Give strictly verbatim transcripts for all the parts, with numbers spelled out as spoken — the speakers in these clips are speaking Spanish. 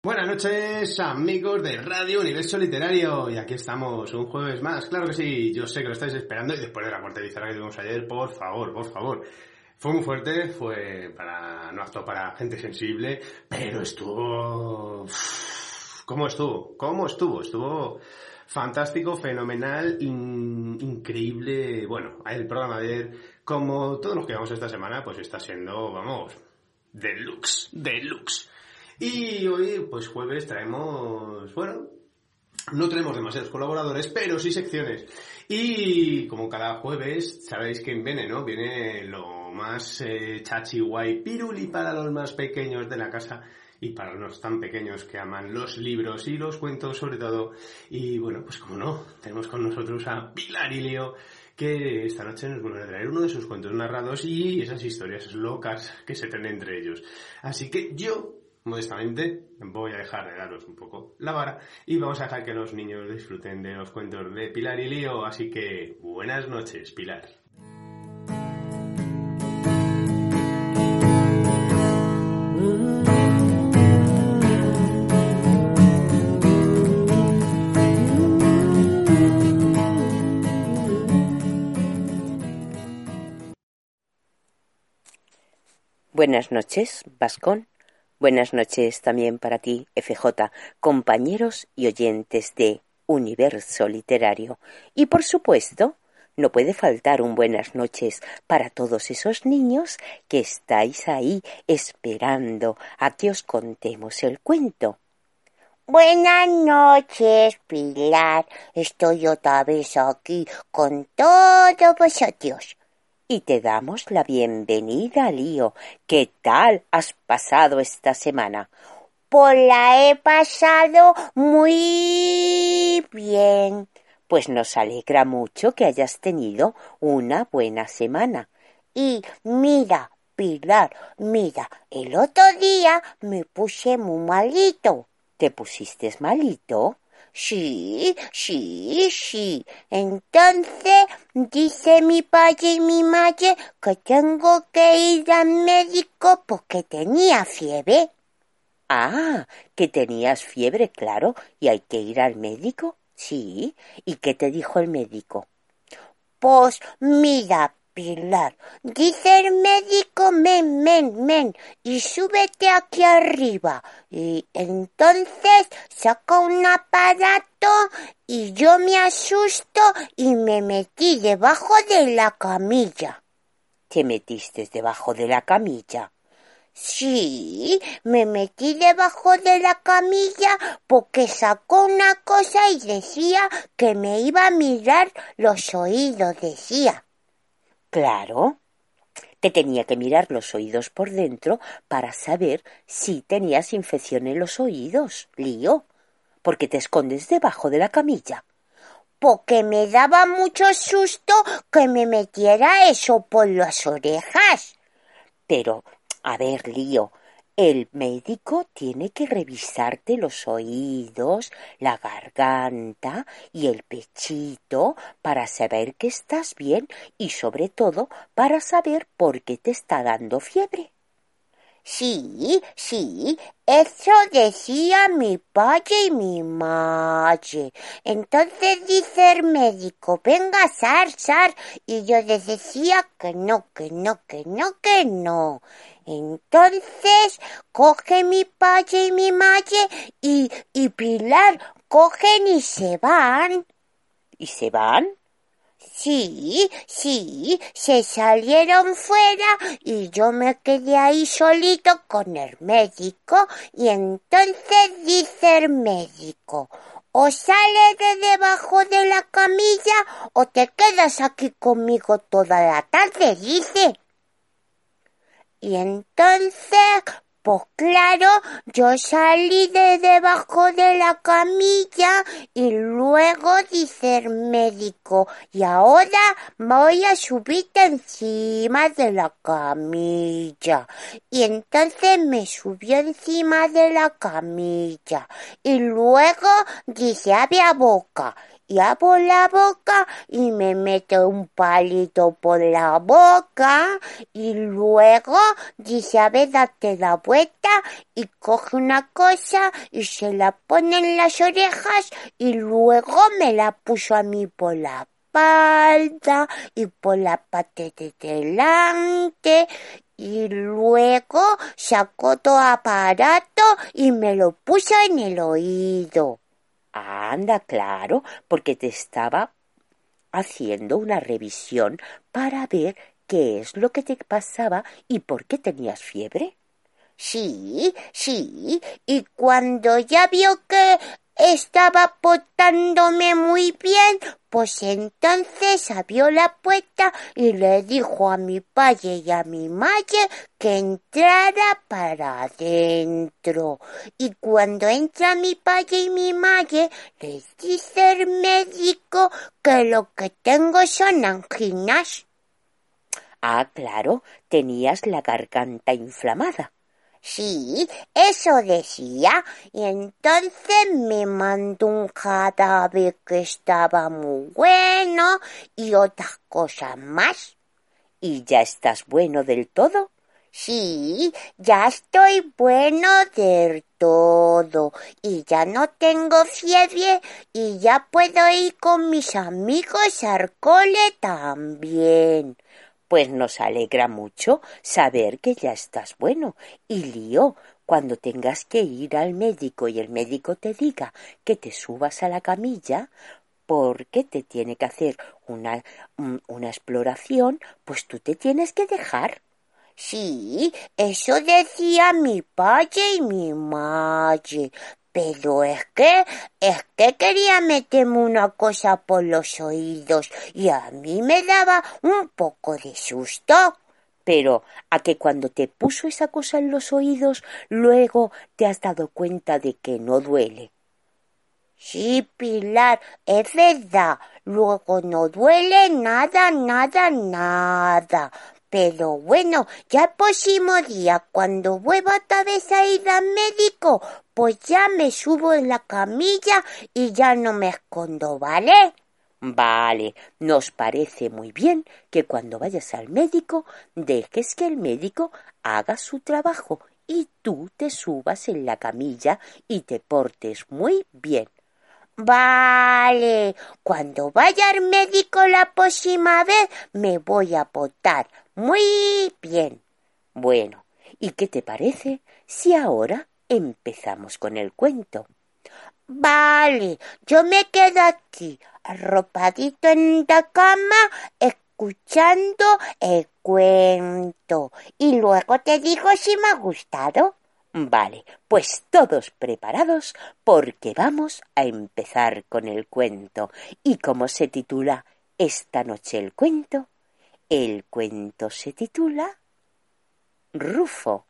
Buenas noches, amigos de Radio Universo Literario, y aquí estamos un jueves más. Claro que sí, yo sé que lo estáis esperando, y después de la cuarta edición que tuvimos ayer, por favor, por favor. Fue muy fuerte, fue para no apto para gente sensible, pero estuvo... ¿Cómo estuvo? ¿Cómo estuvo? Estuvo fantástico, fenomenal, in... increíble. Bueno, el programa de ayer, como todos los que vamos esta semana, pues está siendo, vamos, deluxe, deluxe. Y hoy, pues jueves, traemos, bueno, no tenemos demasiados colaboradores, pero sí secciones. Y como cada jueves, sabéis quién viene, ¿no? Viene lo más eh, chachi, guay, piruli para los más pequeños de la casa y para los tan pequeños que aman los libros y los cuentos sobre todo. Y bueno, pues como no, tenemos con nosotros a Pilar y Leo, que esta noche nos van a traer uno de sus cuentos narrados y esas historias locas que se tienen entre ellos. Así que yo... modestamente, voy a dejar de daros un poco la vara y vamos a dejar que los niños disfruten de los cuentos de Pilar y Lío, así que buenas noches, Pilar. Buenas noches, Vascón. Buenas noches también para ti, F J, compañeros y oyentes de Universo Literario. Y por supuesto, no puede faltar un buenas noches para todos esos niños que estáis ahí esperando a que os contemos el cuento. Buenas noches, Pilar. Estoy otra vez aquí con todos vosotros. Y te damos la bienvenida, Lío. ¿Qué tal has pasado esta semana? Pues la he pasado muy bien. Pues nos alegra mucho que hayas tenido una buena semana. Y mira, Pilar, mira, el otro día me puse muy malito. ¿Te pusiste malito? Sí, sí, sí. Entonces dice mi padre y mi madre que tengo que ir al médico porque tenía fiebre. Ah, que tenías fiebre, claro, y hay que ir al médico. Sí. ¿Y qué te dijo el médico? Pues mira, Pilar, dice el médico, men, men, men, y súbete aquí arriba. Y entonces saca un aparato y yo me asusto y me metí debajo de la camilla. ¿Te metiste debajo de la camilla? Sí, me metí debajo de la camilla porque sacó una cosa y decía que me iba a mirar los oídos, decía. Claro, te tenía que mirar los oídos por dentro para saber si tenías infección en los oídos, Lío. ¿Por qué te escondes debajo de la camilla? Porque me daba mucho susto que me metiera eso por las orejas. Pero, a ver, Lío, el médico tiene que revisarte los oídos, la garganta y el pechito para saber que estás bien y sobre todo para saber por qué te está dando fiebre. Sí, sí, eso decía mi padre y mi madre. Entonces dice el médico, venga, sar, sar. Y yo les decía que no, que no, que no, que no. Entonces coge mi padre y mi madre y, y Pilar cogen y se van. ¿Y se van? Sí, sí, se salieron fuera y yo me quedé ahí solito con el médico y entonces dice el médico, o sales de debajo de la camilla o te quedas aquí conmigo toda la tarde, dice. Y entonces, pues claro, yo salí de debajo de la camilla y luego dice el médico, y ahora voy a subirte encima de la camilla. Y entonces me subió encima de la camilla y luego dice, abre la boca. y abro la boca y me meto un palito por la boca y luego dice, a ver, date la vuelta y coge una cosa y se la pone en las orejas y luego me la puso a mí por la espalda y por la parte de delante y luego sacó todo aparato y me lo puso en el oído. Anda, claro, porque te estaba haciendo una revisión para ver qué es lo que te pasaba y por qué tenías fiebre. Sí, sí, y cuando ya vio que estaba portándome muy bien, pues entonces abrió la puerta y le dijo a mi padre y a mi madre que entrara para adentro. Y cuando entra mi padre y mi madre, les dice el médico que lo que tengo son anginas. Ah, claro, tenías la garganta inflamada. Sí, eso decía, y entonces me mandó un jarabe que estaba muy bueno y otras cosas más. ¿Y ya estás bueno del todo? Sí, ya estoy bueno del todo y ya no tengo fiebre y ya puedo ir con mis amigos al cole también. Pues nos alegra mucho saber que ya estás bueno. Y Lío, cuando tengas que ir al médico y el médico te diga que te subas a la camilla porque te tiene que hacer una, una exploración, pues tú te tienes que dejar. Sí, eso decía mi padre y mi madre. Pero es que, es que quería meterme una cosa por los oídos y a mí me daba un poco de susto. Pero a que cuando te puso esa cosa en los oídos, luego te has dado cuenta de que no duele. Sí, Pilar, es verdad. Luego no duele nada, nada, nada. Pero bueno, ya el próximo día, cuando vuelva otra vez a ir al médico, pues ya me subo en la camilla y ya no me escondo, ¿vale? Vale, nos parece muy bien que cuando vayas al médico dejes que el médico haga su trabajo y tú te subas en la camilla y te portes muy bien. Vale, cuando vaya al médico la próxima vez me voy a portar muy bien. Bueno, ¿y qué te parece si ahora empezamos con el cuento? Vale, yo me quedo aquí, arropadito en la cama, escuchando el cuento. Y luego te digo si me ha gustado. Vale, pues todos preparados porque vamos a empezar con el cuento. ¿Y cómo se titula esta noche el cuento? El cuento se titula Rufo.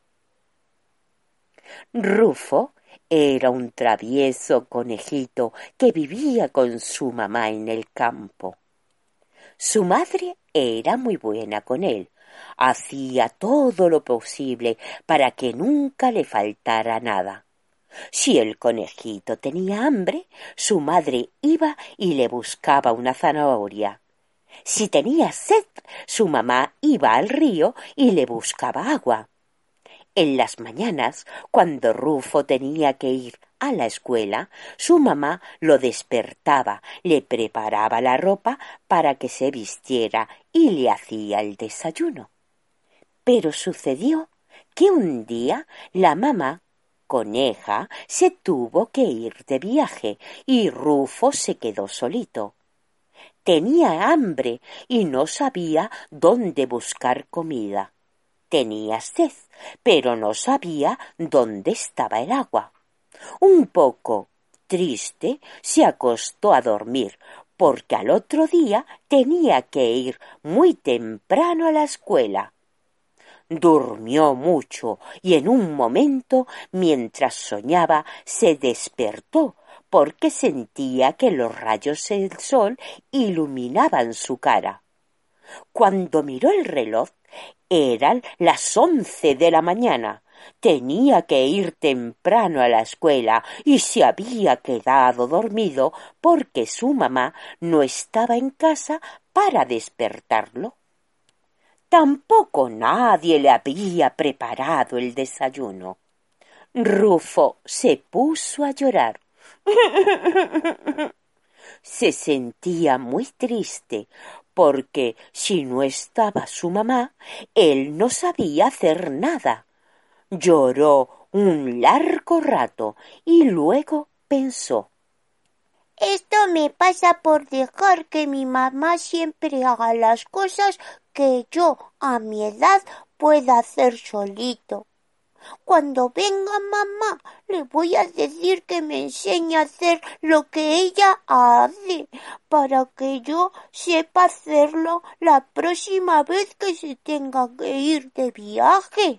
Rufo era un travieso conejito que vivía con su mamá en el campo. Su madre era muy buena con él. Hacía todo lo posible para que nunca le faltara nada. Si el conejito tenía hambre, su madre iba y le buscaba una zanahoria. Si tenía sed, su mamá iba al río y le buscaba agua. En las mañanas, cuando Rufo tenía que ir a la escuela, su mamá lo despertaba, le preparaba la ropa para que se vistiera y le hacía el desayuno. Pero sucedió que un día la mamá, coneja, se tuvo que ir de viaje y Rufo se quedó solito. Tenía hambre y no sabía dónde buscar comida. Tenía sed, pero no sabía dónde estaba el agua. Un poco triste, se acostó a dormir, porque al otro día tenía que ir muy temprano a la escuela. Durmió mucho y en un momento, mientras soñaba, se despertó, porque sentía que los rayos del sol iluminaban su cara. Cuando miró el reloj, eran las once de la mañana. Tenía que ir temprano a la escuela y se había quedado dormido porque su mamá no estaba en casa para despertarlo. Tampoco nadie le había preparado el desayuno. Rufo se puso a llorar. Se sentía muy triste porque si no estaba su mamá, él no sabía hacer nada. Lloró un largo rato y luego pensó: Esto me pasa por dejar que mi mamá siempre haga las cosas que yo, a mi edad, pueda hacer solito. Cuando venga mamá, le voy a decir que me enseñe a hacer lo que ella hace, para que yo sepa hacerlo la próxima vez que se tenga que ir de viaje.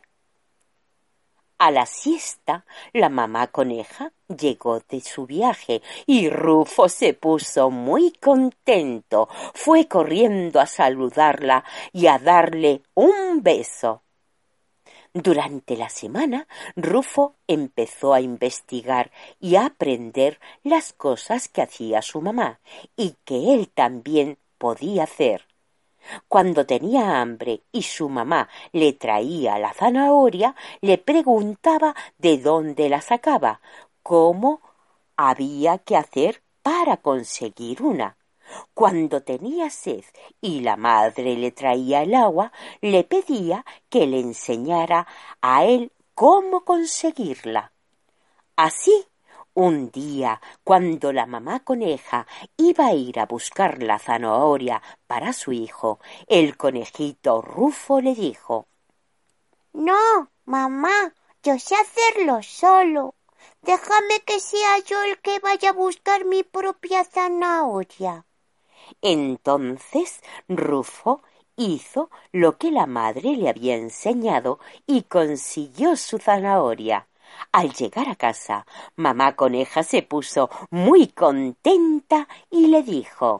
A la siesta, la mamá coneja llegó de su viaje y Rufo se puso muy contento. Fue corriendo a saludarla y a darle un beso. Durante la semana, Rufo empezó a investigar y a aprender las cosas que hacía su mamá y que él también podía hacer. Cuando tenía hambre y su mamá le traía la zanahoria, le preguntaba de dónde la sacaba, cómo había que hacer para conseguir una. Cuando tenía sed y la madre le traía el agua, le pedía que le enseñara a él cómo conseguirla. Así, un día, cuando la mamá coneja iba a ir a buscar la zanahoria para su hijo, el conejito Rufo le dijo: No, mamá, yo sé hacerlo solo. Déjame que sea yo el que vaya a buscar mi propia zanahoria. Entonces Rufo hizo lo que la madre le había enseñado y consiguió su zanahoria. Al llegar a casa, mamá coneja se puso muy contenta y le dijo: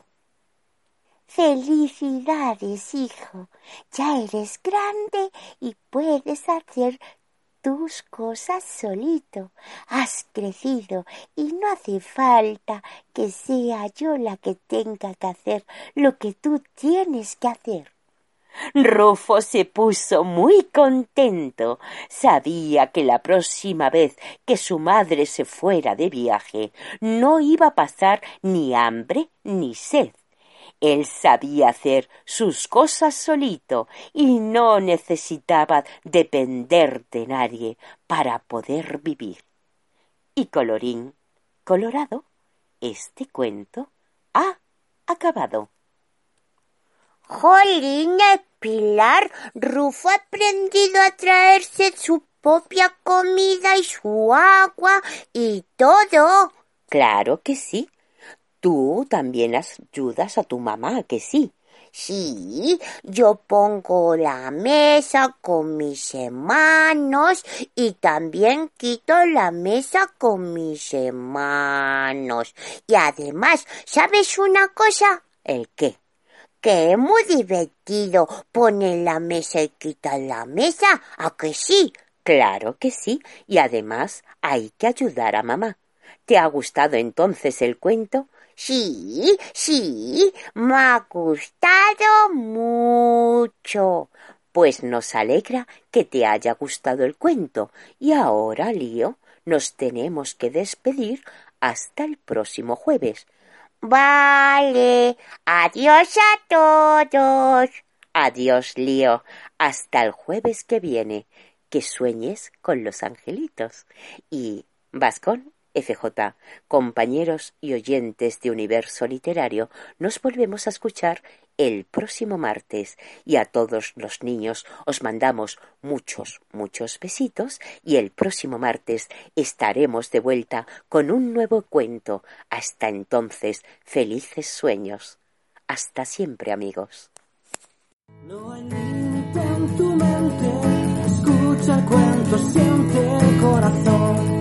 Felicidades, hijo. Ya eres grande y puedes hacer tus cosas solito. Has crecido y no hace falta que sea yo la que tenga que hacer lo que tú tienes que hacer. Rufo se puso muy contento. Sabía que la próxima vez que su madre se fuera de viaje no iba a pasar ni hambre ni sed. Él sabía hacer sus cosas solito y no necesitaba depender de nadie para poder vivir. Y colorín colorado, este cuento ha acabado. Jolín, Pilar, Rufo ha aprendido a traerse su propia comida y su agua y todo. Claro que sí. Tú también ayudas a tu mamá, ¿que sí? Sí, yo pongo la mesa con mis hermanos y también quito la mesa con mis hermanos. Y además, ¿sabes una cosa? ¿El qué? Que es muy divertido poner la mesa y quitar la mesa, ¿a que sí? Claro que sí, y además hay que ayudar a mamá. ¿Te ha gustado entonces el cuento? Sí, sí, me ha gustado mucho. Pues nos alegra que te haya gustado el cuento. Y ahora, Lío, nos tenemos que despedir hasta el próximo jueves. Vale, adiós a todos. Adiós, Lío, hasta el jueves que viene. Que sueñes con los angelitos. Y, Vascón, F J, compañeros y oyentes de Universo Literario, nos volvemos a escuchar el próximo martes. Y a todos los niños os mandamos muchos, muchos besitos y el próximo martes estaremos de vuelta con un nuevo cuento. Hasta entonces, felices sueños. Hasta siempre, amigos. No hay límite en tu mente, escucha el cuento, siente el corazón.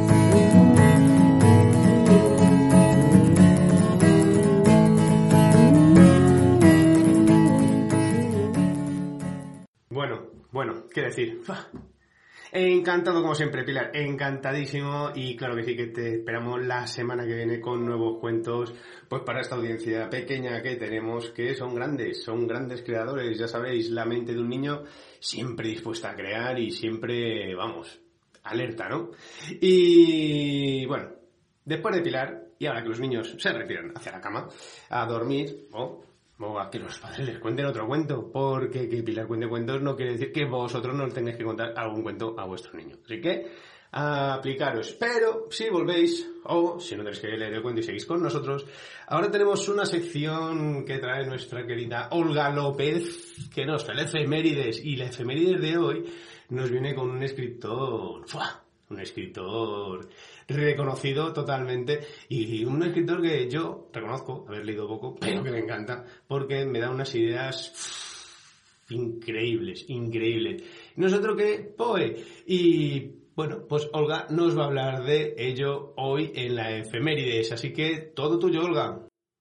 Bueno, bueno, ¿qué decir? Encantado como siempre, Pilar, encantadísimo, y claro que sí que te esperamos la semana que viene con nuevos cuentos, pues para esta audiencia pequeña que tenemos, que son grandes, son grandes creadores, ya sabéis, la mente de un niño siempre dispuesta a crear y siempre, vamos, alerta, ¿no? Y bueno, después de Pilar, y ahora que los niños se retiran hacia la cama a dormir, o... o a que los padres les cuenten otro cuento, porque que Pilar cuente cuentos no quiere decir que vosotros no tengáis que contar algún cuento a vuestro niño. Así que, a aplicaros. Pero, si volvéis, o si no tenéis que leer el cuento y seguís con nosotros, ahora tenemos una sección que trae nuestra querida Olga López, que nos trae efemérides, y la efemérides de hoy nos viene con un escritor... ¡fua! Un escritor reconocido totalmente, y un escritor que yo reconozco haber leído poco, pero que me encanta, porque me da unas ideas uff, increíbles, increíbles. No es otro que Poe. Y bueno, pues Olga nos va a hablar de ello hoy en la efemérides, así que todo tuyo, Olga.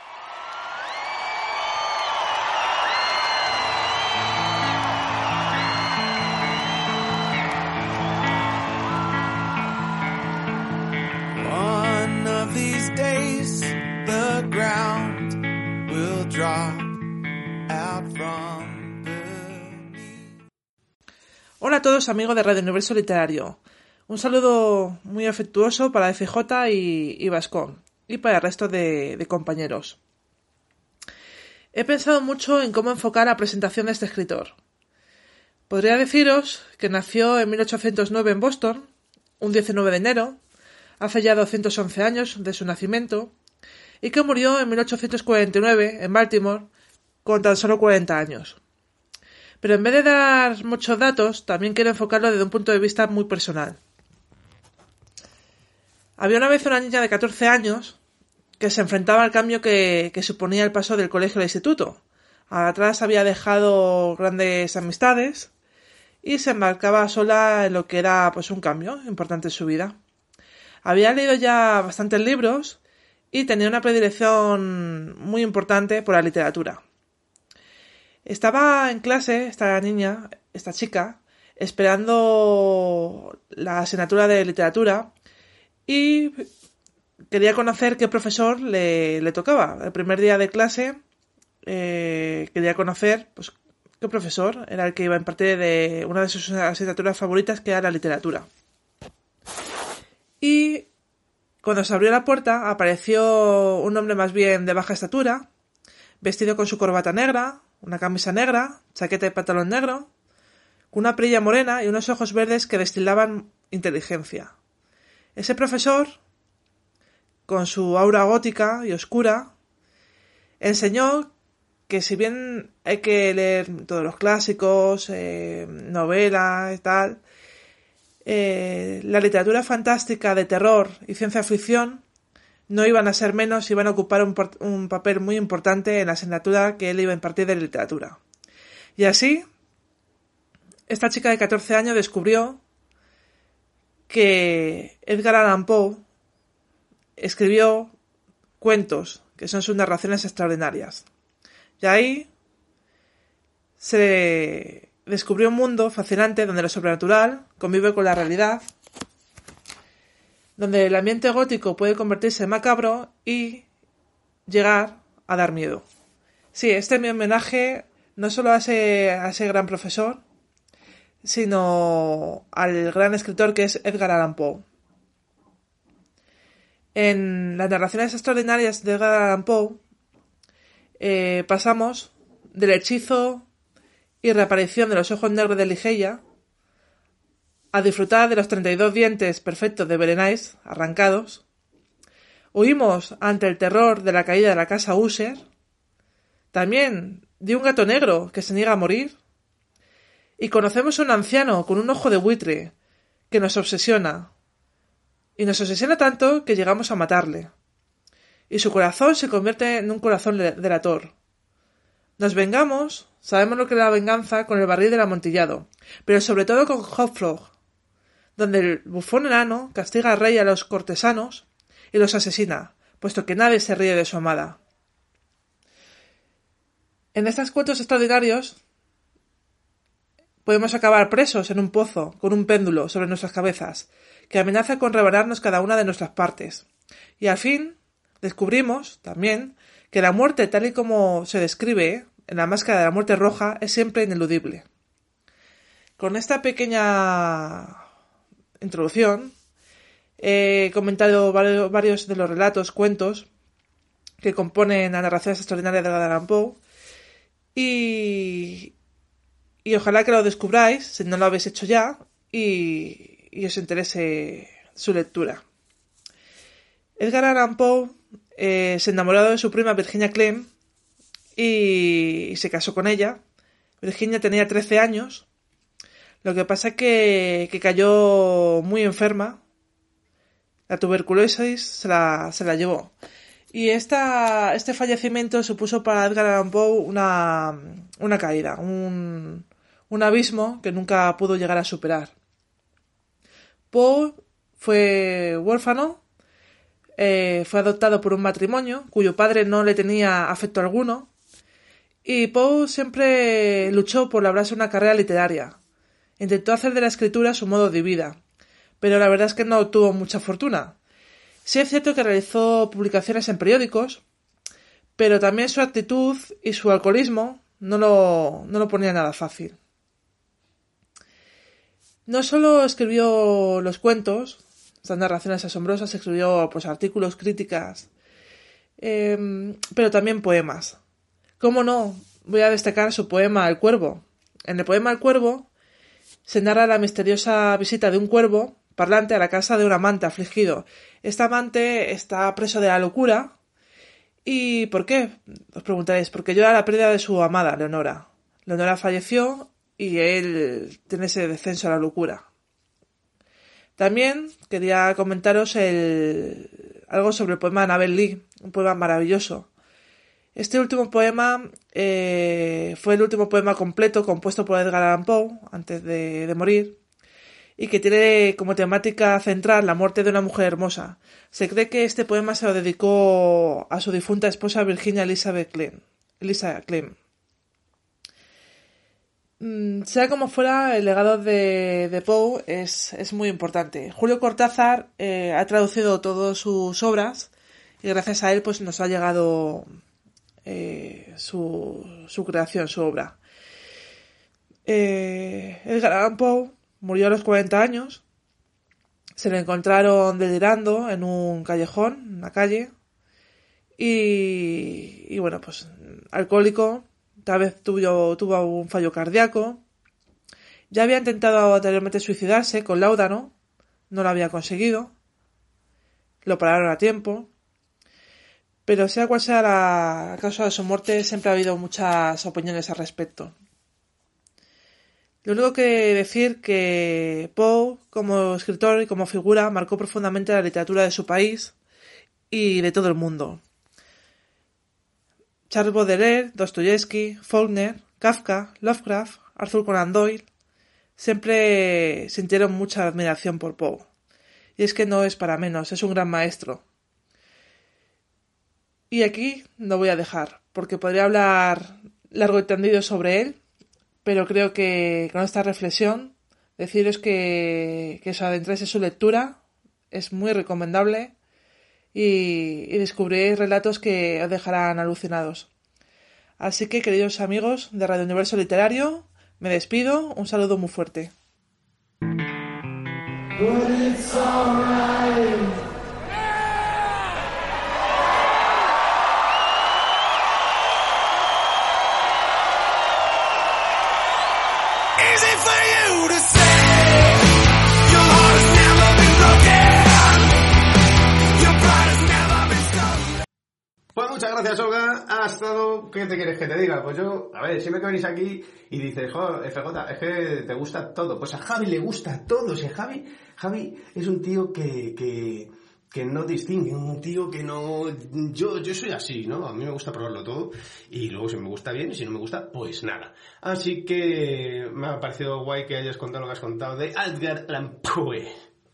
Hola a todos, amigos de Radio Universo Literario. Un saludo muy afectuoso para F J y, y Vascón, y para el resto de, de compañeros. He pensado mucho en cómo enfocar la presentación de este escritor. Podría deciros que nació en mil ochocientos nueve en Boston, un diecinueve de enero, hace ya doscientos once años de su nacimiento, y que murió en mil ochocientos cuarenta y nueve en Baltimore con tan solo cuarenta años. Pero en vez de dar muchos datos, también quiero enfocarlo desde un punto de vista muy personal. Había una vez una niña de catorce años que se enfrentaba al cambio que, que suponía el paso del colegio al instituto. Atrás había dejado grandes amistades y se embarcaba sola en lo que era pues un cambio importante en su vida. Había leído ya bastantes libros y tenía una predilección muy importante por la literatura. Estaba en clase, esta niña, esta chica, esperando la asignatura de literatura y quería conocer qué profesor le, le tocaba. El primer día de clase eh, quería conocer pues, qué profesor era el que iba a impartir de una de sus asignaturas favoritas, que era la literatura. Y cuando se abrió la puerta apareció un hombre más bien de baja estatura, vestido con su corbata negra, una camisa negra, chaqueta y pantalón negro, con una perilla morena y unos ojos verdes que destilaban inteligencia. Ese profesor, con su aura gótica y oscura, enseñó que si bien hay que leer todos los clásicos, eh, novelas y tal, eh, la literatura fantástica de terror y ciencia ficción no iban a ser menos, iban a ocupar un, un papel muy importante en la asignatura que él iba a impartir de literatura. Y así, esta chica de catorce años descubrió que Edgar Allan Poe escribió cuentos, que son sus narraciones extraordinarias. Y ahí se descubrió un mundo fascinante donde lo sobrenatural convive con la realidad, donde el ambiente gótico puede convertirse en macabro y llegar a dar miedo. Sí, este es mi homenaje no solo a ese, a ese gran profesor, sino al gran escritor que es Edgar Allan Poe. En las narraciones extraordinarias de Edgar Allan Poe eh, pasamos del hechizo y reaparición de los ojos negros de Ligeia a disfrutar de los treinta y dos dientes perfectos de Berenice arrancados. Huimos ante el terror de la caída de la casa User, también de un gato negro que se niega a morir, y conocemos a un anciano con un ojo de buitre que nos obsesiona, y nos obsesiona tanto que llegamos a matarle, y su corazón se convierte en un corazón delator. Nos vengamos, sabemos lo que es la venganza, con el barril del amontillado, pero sobre todo con Hopfrog, donde el bufón enano castiga al rey y a los cortesanos y los asesina, puesto que nadie se ríe de su amada. En estos cuentos extraordinarios podemos acabar presos en un pozo con un péndulo sobre nuestras cabezas, que amenaza con rebanarnos cada una de nuestras partes. Y al fin descubrimos, también, que la muerte tal y como se describe en la máscara de la muerte roja es siempre ineludible. Con esta pequeña introducción he comentado varios de los relatos, cuentos que componen las narraciones extraordinarias de Edgar Allan Poe y, y ojalá que lo descubráis, si no lo habéis hecho ya, y, y os interese su lectura. Edgar Allan Poe eh, se enamoró de su prima Virginia Clemm y, y se casó con ella. Virginia tenía trece años. Lo que pasa es que, que cayó muy enferma. La tuberculosis se la, se la llevó. Y esta, este fallecimiento supuso para Edgar Allan Poe una, una caída, un, un abismo que nunca pudo llegar a superar. Poe fue huérfano, eh, fue adoptado por un matrimonio cuyo padre no le tenía afecto alguno, y Poe siempre luchó por labrarse una carrera literaria. Intentó hacer de la escritura su modo de vida, pero la verdad es que no tuvo mucha fortuna. Sí es cierto que realizó publicaciones en periódicos, pero también su actitud y su alcoholismo no lo, no lo ponía nada fácil. No solo escribió los cuentos, estas narraciones asombrosas, escribió pues, artículos, críticas, eh, pero también poemas. ¿Cómo no? Voy a destacar su poema El Cuervo. En el poema El Cuervo se narra la misteriosa visita de un cuervo parlante a la casa de un amante afligido. Este amante está preso de la locura. ¿Y por qué? Os preguntaréis. Porque llora la pérdida de su amada, Leonora. Leonora falleció y él tiene ese descenso a la locura. También quería comentaros el, algo sobre el poema de Annabel Lee, un poema maravilloso. Este último poema eh, fue el último poema completo compuesto por Edgar Allan Poe antes de, de morir y que tiene como temática central la muerte de una mujer hermosa. Se cree que este poema se lo dedicó a su difunta esposa Virginia Elizabeth Clemm. Elisa Clemm. Mm, sea como fuera, el legado de, de Poe es, es muy importante. Julio Cortázar eh, ha traducido todas sus obras y gracias a él pues nos ha llegado eh, su, su creación, su obra. Eh, Edgar Allan Poe murió a los cuarenta años. Se lo encontraron delirando en un callejón, en una calle. Y, y bueno, pues alcohólico. Tal vez tuvo, tuvo un fallo cardíaco. Ya había intentado anteriormente suicidarse con láudano. No lo había conseguido. Lo pararon a tiempo. Pero sea cual sea la causa de su muerte, siempre ha habido muchas opiniones al respecto. Lo único que decir que Poe, como escritor y como figura, marcó profundamente la literatura de su país y de todo el mundo. Charles Baudelaire, Dostoyevsky, Faulkner, Kafka, Lovecraft, Arthur Conan Doyle siempre sintieron mucha admiración por Poe. Y es que no es para menos, es un gran maestro. Y aquí lo voy a dejar, porque podría hablar largo y tendido sobre él, pero creo que con esta reflexión deciros que, que os adentréis en su lectura, es muy recomendable y, y descubriréis relatos que os dejarán alucinados. Así que, queridos amigos de Radio Universo Literario, me despido, un saludo muy fuerte. Pues muchas gracias, Olga. Ha estado... ¿Qué te quieres que te diga? Pues yo, a ver, siempre que venís aquí y dices, joder, F J, es que te gusta todo. Pues a Javi le gusta todo. O sea, Javi, Javi es un tío que, que, que no distingue, un tío que no... Yo, yo soy así, ¿no? A mí me gusta probarlo todo y luego si me gusta bien y si no me gusta, pues nada. Así que me ha parecido guay que hayas contado lo que has contado de Edgar Allan Poe.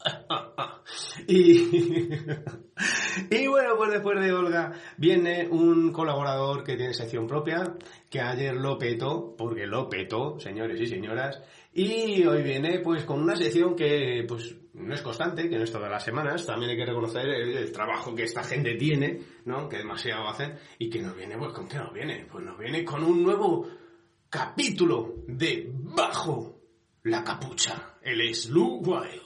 y, y bueno, pues después de Olga viene un colaborador que tiene sección propia, que ayer lo petó, porque lo petó, señores y señoras, Y hoy viene pues con una sección que pues no es constante, que no es todas las semanas. También hay que reconocer el, el trabajo que esta gente tiene, ¿no? Que demasiado hacen. Y que nos viene, pues ¿con qué nos viene? Pues nos viene con un nuevo capítulo de Bajo la Capucha. Él es Lu Wild.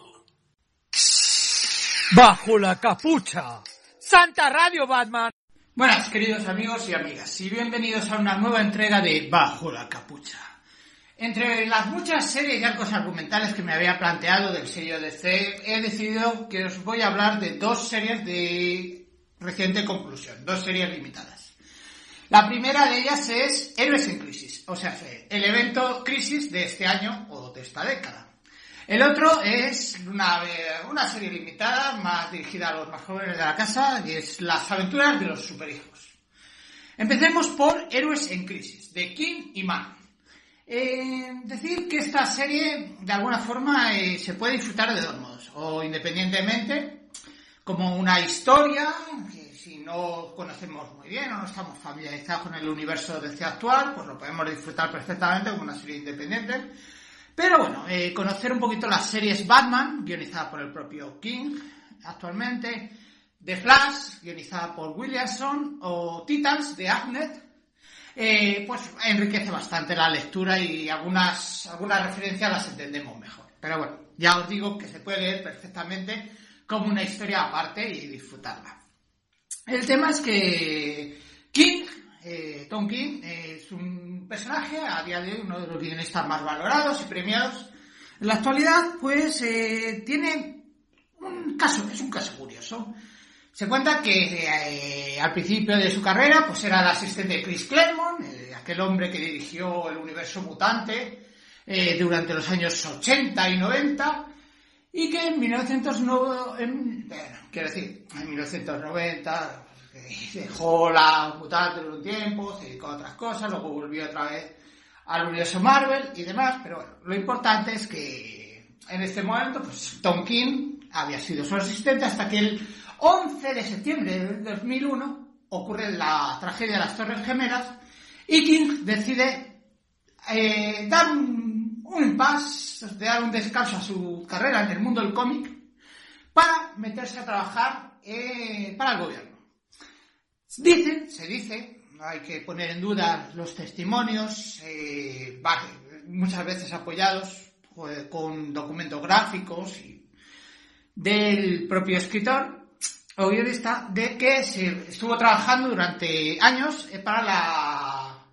Bajo la Capucha. Santa Radio Batman. Buenas, queridos amigos y amigas, y bienvenidos a una nueva entrega de Bajo la Capucha. Entre las muchas series y arcos argumentales que me había planteado del sello D C, he decidido que os voy a hablar de dos series de reciente conclusión, dos series limitadas. La primera de ellas es Héroes en Crisis, o sea, el evento Crisis de este año o de esta década. El otro es una, una serie limitada, más dirigida a los más jóvenes de la casa, y es Las aventuras de los superhijos. Empecemos por Héroes en Crisis, de King y Mann. Eh, decir que esta serie, de alguna forma, eh, se puede disfrutar de dos modos. O independientemente, como una historia, que si no conocemos muy bien o no estamos familiarizados con el universo D C actual, pues lo podemos disfrutar perfectamente como una serie independiente. Pero bueno, eh, conocer un poquito las series Batman, guionizada por el propio King actualmente, The Flash, guionizada por Williamson, o Titans, de Abnett, eh, pues enriquece bastante la lectura y algunas, algunas referencias las entendemos mejor. Pero bueno, ya os digo que se puede leer perfectamente como una historia aparte y disfrutarla. El tema es que King... Eh, Tom King eh, es un personaje a día de hoy uno de los guionistas más valorados y premiados en la actualidad, pues eh, tiene un caso, es un caso curioso. Se cuenta que eh, al principio de su carrera pues era el asistente de Chris Claremont, eh, aquel hombre que dirigió el universo mutante eh, durante los años ochenta y noventa, y que en mil novecientos noventa, en, bueno, quiero decir, en mil novecientos noventa dejó la mutante por un tiempo, se dedicó a otras cosas, luego volvió otra vez al universo Marvel y demás, pero bueno, lo importante es que en este momento pues Tom King había sido su asistente hasta que el once de septiembre de dos mil uno ocurre la tragedia de las Torres Gemelas y King decide eh, dar un, un impasse, dar un descanso a su carrera en el mundo del cómic para meterse a trabajar eh, para el gobierno. Dicen, se dice, no hay que poner en duda los testimonios, eh, muchas veces apoyados pues, con documentos gráficos y del propio escritor o guionista, de que se estuvo trabajando durante años para la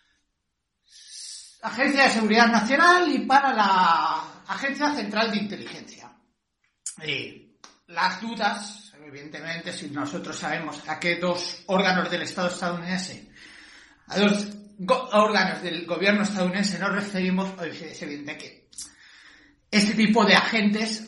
Agencia de Seguridad Nacional y para la Agencia Central de Inteligencia. Eh, las dudas... Evidentemente, si nosotros sabemos a qué dos órganos del Estado estadounidense, a dos go- órganos del gobierno estadounidense nos referimos, es evidente que este tipo de agentes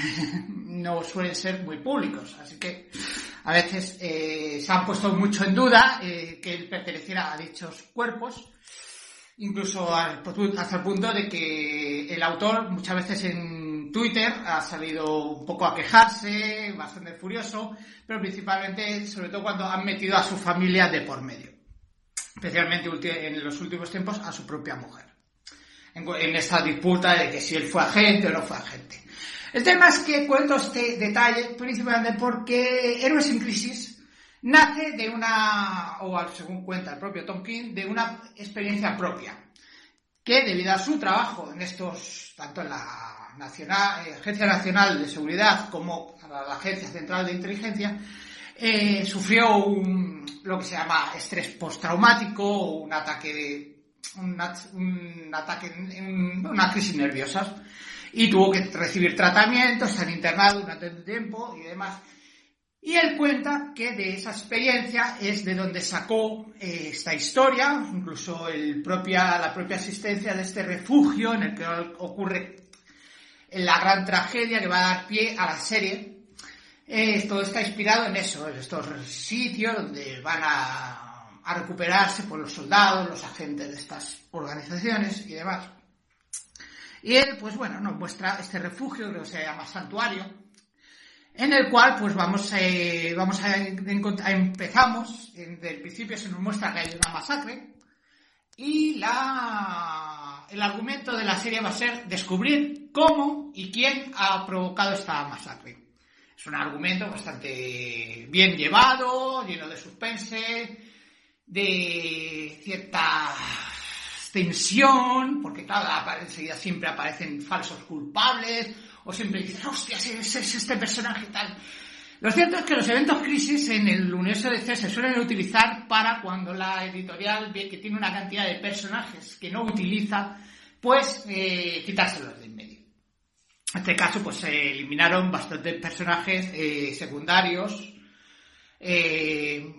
no suelen ser muy públicos. Así que a veces eh, se han puesto mucho en duda eh, que él perteneciera a dichos cuerpos, incluso al, hasta el punto de que el autor muchas veces en Twitter ha salido un poco a quejarse, bastante furioso, pero principalmente, sobre todo cuando han metido a su familia de por medio, especialmente en los últimos tiempos a su propia mujer, en, en esta disputa de que si él fue agente o no fue agente. El tema es que cuento este detalle principalmente porque Héroes en Crisis nace de una, o según cuenta el propio Tom King, de una experiencia propia, que debido a su trabajo en estos, tanto en la Nacional, eh, Agencia Nacional de Seguridad como la, la Agencia Central de Inteligencia, eh, sufrió un, lo que se llama estrés postraumático o un ataque de, un, un ataque, un, una crisis nerviosa, y tuvo que recibir tratamiento, estar internado durante un tiempo y demás. Y él cuenta que de esa experiencia es de donde sacó eh, esta historia, incluso el propia, la propia existencia de este refugio en el que ocurre la gran tragedia que va a dar pie a la serie. Eh, todo está inspirado en eso, en estos sitios donde van a, a recuperarse por los soldados, los agentes de estas organizaciones y demás. Y él, pues bueno, nos muestra este refugio, creo que se llama Santuario, en el cual pues vamos, eh, vamos a, a empezamos, desde el principio se nos muestra que hay una masacre y la el argumento de la serie va a ser descubrir cómo y quién ha provocado esta masacre. Es un argumento bastante bien llevado, lleno de suspense, de cierta tensión, porque claro, enseguida siempre aparecen falsos culpables, o siempre dicen, hostia, es, es este personaje tal. Lo cierto es que los eventos crisis en el universo D C se suelen utilizar para cuando la editorial ve que tiene una cantidad de personajes que no utiliza, pues eh, quitárselos de en medio. En este caso, pues se eliminaron bastantes personajes eh, secundarios, eh,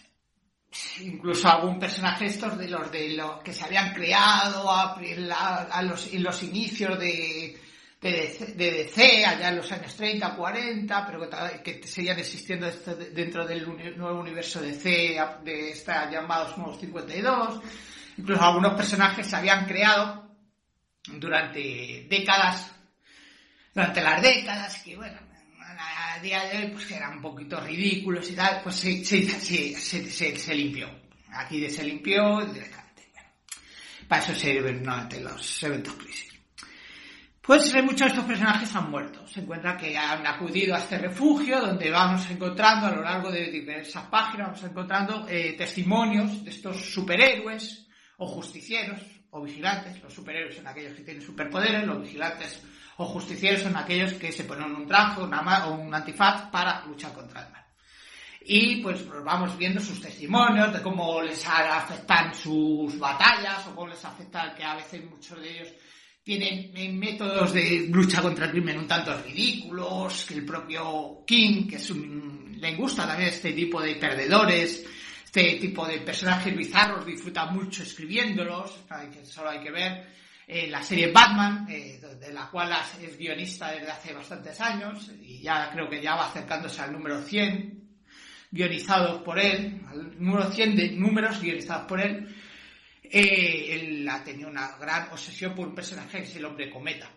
incluso algún personaje estos de los de los que se habían creado a, a, a los, en los inicios de, de, de D C, allá en los años treinta, cuarenta, pero que, que seguían existiendo dentro del nuevo universo D C, de esta, llamados Nuevos cincuenta y dos. Incluso algunos personajes se habían creado durante décadas, durante las décadas, que bueno, a día de hoy pues eran un poquito ridículos y tal, pues se, se, se, se, se, se limpió. Aquí se limpió directamente. Bueno, para eso sirven normalmente los eventos crisis. Pues muchos de estos personajes han muerto. Se encuentra que han acudido a este refugio donde vamos encontrando a lo largo de diversas páginas, vamos encontrando eh, testimonios de estos superhéroes o justicieros o vigilantes. Los superhéroes son aquellos que tienen superpoderes, los vigilantes o justicieros son aquellos que se ponen un traje una, o un antifaz para luchar contra el mal. Y pues vamos viendo sus testimonios de cómo les afectan sus batallas o cómo les afecta que a veces muchos de ellos tienen métodos de lucha contra el crimen un tanto ridículos, que el propio King, que es un, le gusta también este tipo de perdedores, este tipo de personajes bizarros, disfruta mucho escribiéndolos, solo hay que ver Eh, la serie Batman, eh, de la cual es guionista desde hace bastantes años, y ya creo que ya va acercándose al número cien guionizados por él, al número cien de números guionizados por él. Eh, él ha tenido una gran obsesión por un personaje que es el Hombre Cometa.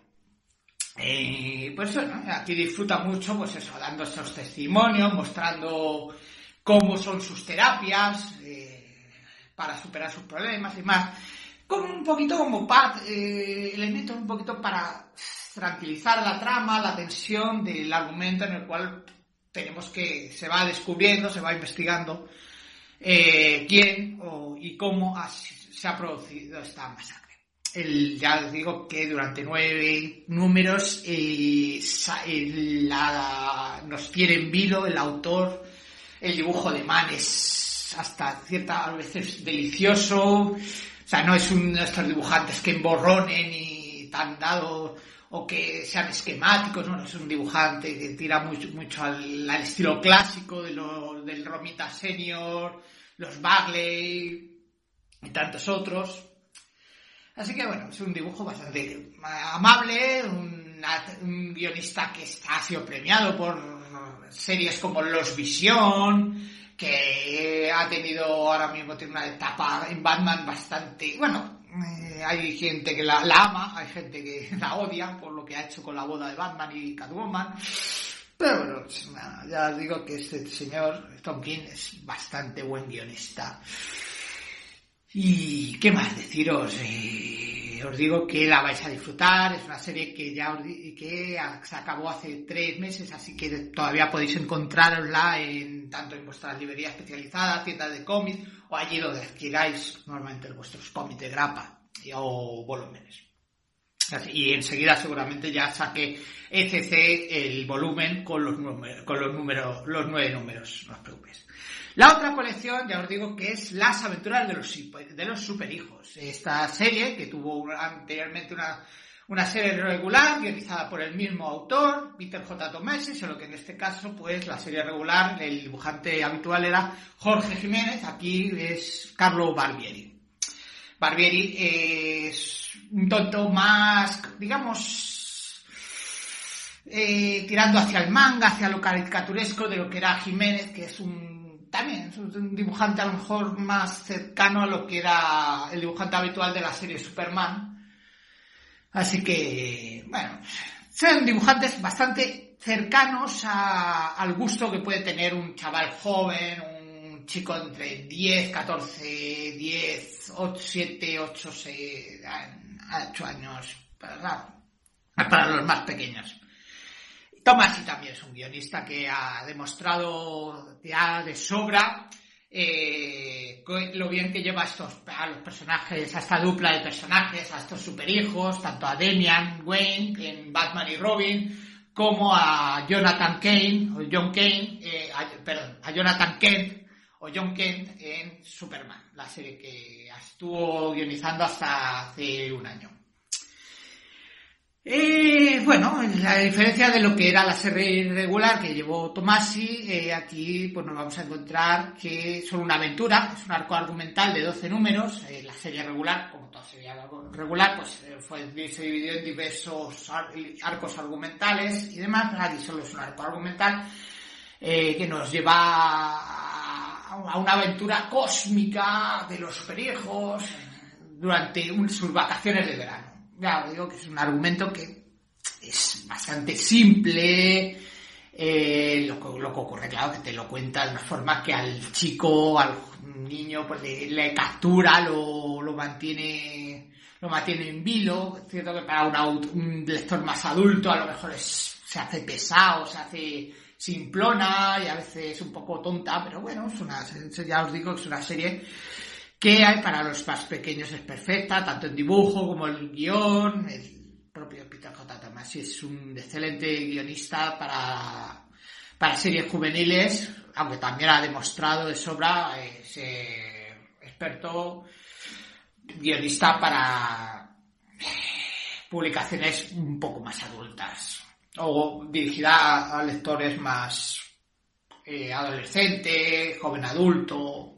Eh, pues eso, ¿no? Aquí disfruta mucho, pues eso, dando estos testimonios, mostrando cómo son sus terapias eh, para superar sus problemas y más. Como un poquito como Pat, eh, elementos un poquito para tranquilizar la trama, la tensión del argumento en el cual tenemos que, se va descubriendo, se va investigando eh, quién o, y cómo ha, se ha producido esta masacre. El, ya les digo que durante nueve números eh, la, nos tiene en vilo el autor, el dibujo de Man es hasta cierta, a veces delicioso. O sea, no es uno de estos dibujantes que emborronen y tan dado o que sean esquemáticos, no, es un dibujante que tira mucho, mucho al, al estilo clásico de lo, del Romita Senior, los Bagley y tantos otros. Así que bueno, es un dibujo bastante amable, un, un guionista que está, ha sido premiado por series como Los Visión, que ha tenido ahora mismo tiene una etapa en Batman bastante, bueno, eh, hay gente que la, la ama, hay gente que la odia por lo que ha hecho con la boda de Batman y Catwoman, pero bueno, ya os digo que este señor Tom King es bastante buen guionista. Y qué más deciros, eh, os digo que la vais a disfrutar, es una serie que ya os di, que se acabó hace tres meses, así que todavía podéis encontrarla en tanto en vuestras librerías especializadas, tiendas de cómics o allí donde adquiráis normalmente vuestros cómics de grapa o volúmenes. Así, y enseguida seguramente ya saqué E C C el volumen con los números, con los números, los nueve números, no os preocupéis. La otra colección, ya os digo que es Las aventuras de los, de los superhijos. Esta serie, que tuvo anteriormente una, una serie regular, guionizada por el mismo autor, Peter J. Tomasi, solo que en este caso, pues, la serie regular, el dibujante habitual era Jorge Jiménez, aquí es Carlo Barbieri. Barbieri es un tonto más, digamos, eh, tirando hacia el manga, hacia lo caricaturesco de lo que era Jiménez, que es un también es un dibujante a lo mejor más cercano a lo que era el dibujante habitual de la serie Superman. Así que, bueno, son dibujantes bastante cercanos a, al gusto que puede tener un chaval joven, un chico entre diez, catorce, diez, ocho, siete, ocho, seis, ha hecho años para, para los más pequeños. Tomasi también es un guionista que ha demostrado ya de sobra eh, lo bien que lleva a, estos, a los personajes, a esta dupla de personajes, a estos superhijos, tanto a Damian Wayne en Batman y Robin, como a Jonathan Kane, o John Kane, eh, a, perdón, a Jonathan Kent, o John Kent en Superman, la serie que estuvo guionizando hasta hace un año. Eh, bueno, la diferencia de lo que era la serie regular que llevó Tomasi, eh, aquí pues nos vamos a encontrar que son una aventura, es un arco argumental de doce números. Eh, la serie regular, como toda serie regular, pues eh, fue, se dividió en diversos ar- arcos argumentales y demás. Aquí solo es un arco argumental eh, que nos lleva a, a una aventura cósmica de los superhijos durante un, sus vacaciones de verano. Ya digo que es un argumento que es bastante simple, eh, lo, lo que ocurre, claro, que te lo cuenta de una forma que al chico, al niño, pues le, le captura, lo, lo mantiene lo mantiene en vilo. Es cierto que para una, un lector más adulto a lo mejor es, se hace pesado, se hace simplona y a veces un poco tonta, pero bueno, es una, ya os digo que es una serie que hay para los más pequeños es perfecta, tanto en dibujo como el guión. El propio Peter J. Tomasi es un excelente guionista para, para series juveniles, aunque también ha demostrado de sobra es eh, experto guionista para publicaciones un poco más adultas o dirigida a, a lectores más eh, adolescente, joven adulto.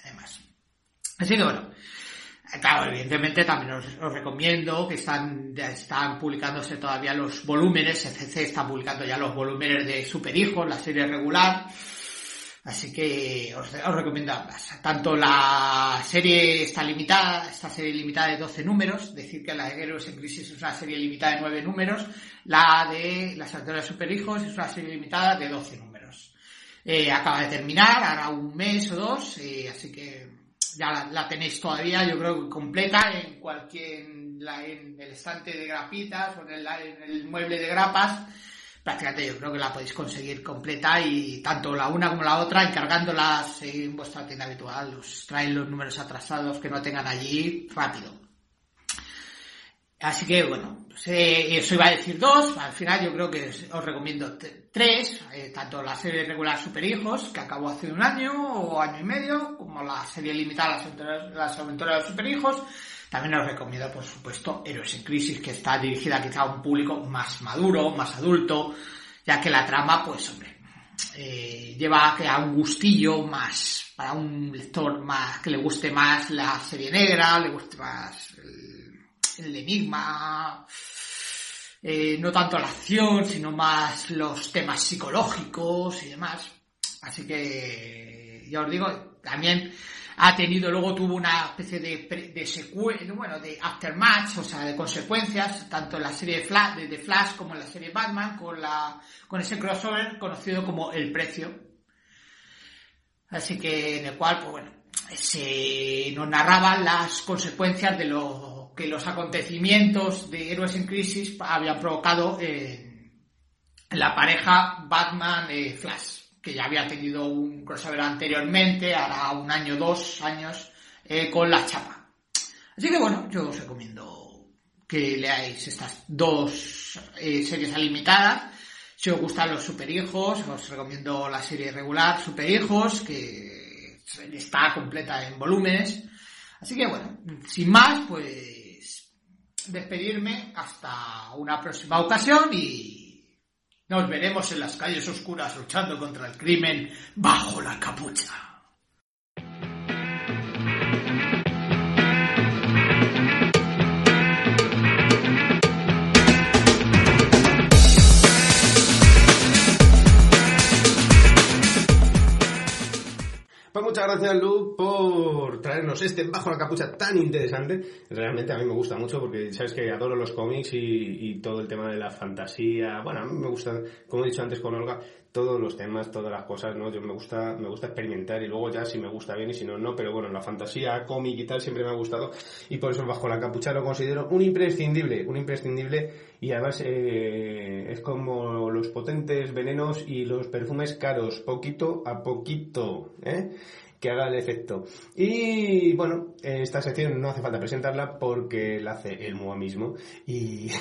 Así que bueno, claro, evidentemente también os, os recomiendo que están ya están publicándose todavía los volúmenes, C C está publicando ya los volúmenes de Superhijos, la serie regular, así que os, os recomiendo ambas. Tanto la serie está limitada, esta serie limitada de doce números, es decir que la de Héroes en Crisis es una serie limitada de nueve números, la de las aventuras de Superhijos es una serie limitada de doce números. Eh, acaba de terminar, hará un mes o dos, eh, así que ya la, la tenéis todavía, yo creo que completa en cualquier, en, la, en el estante de grapitas o en el, en el mueble de grapas, prácticamente yo creo que la podéis conseguir completa, y tanto la una como la otra, encargándolas en vuestra tienda habitual, os traen los números atrasados que no tengan allí rápido. Así que bueno, pues, eh, eso iba a decir dos, al final yo creo que os recomiendo t- tres, eh, tanto la serie regular Superhijos, que acabó hace un año o año y medio, como la serie limitada Las aventuras, las aventuras de los Superhijos. También os recomiendo, por supuesto, Héroes en Crisis, que está dirigida quizá a un público más maduro, más adulto, ya que la trama, pues hombre, eh, lleva a un gustillo más, para un lector más, que le guste más la serie negra, le guste más el, el enigma, eh, no tanto la acción, sino más los temas psicológicos y demás. Así que, ya os digo, también ha tenido, luego tuvo una especie de, de secuela, bueno, de aftermath, o sea, de consecuencias, tanto en la serie de Flash, de, de Flash como en la serie Batman, con la, con ese crossover conocido como El Precio. Así que, en el cual, pues bueno, se nos narraban las consecuencias de lo que los acontecimientos de Héroes en Crisis habían provocado en, en la pareja Batman-Flash, que ya había tenido un crossover anteriormente, hará un año, dos años, eh, con la chapa. Así que bueno, yo os recomiendo que leáis estas dos eh, series limitadas. Si os gustan los Superhijos, os recomiendo la serie regular Superhijos, que está completa en volúmenes. Así que bueno, sin más, pues despedirme hasta una próxima ocasión y nos veremos en las calles oscuras luchando contra el crimen bajo la capucha. Pues muchas gracias, Lu, por traernos este Bajo la Capucha tan interesante. Realmente a mí me gusta mucho porque sabes que adoro los cómics y, y todo el tema de la fantasía. Bueno, a mí me gusta, como he dicho antes con Olga, todos los temas, todas las cosas, ¿no? Yo me gusta, me gusta experimentar y luego ya si me gusta bien y si no, no, pero bueno, la fantasía, cómic y tal siempre me ha gustado y por eso Bajo la Capucha lo considero un imprescindible, un imprescindible y además eh, es como los potentes venenos y los perfumes caros, poquito a poquito, ¿eh? Que haga el efecto. Y bueno, esta sección no hace falta presentarla porque la hace el M U A mismo y,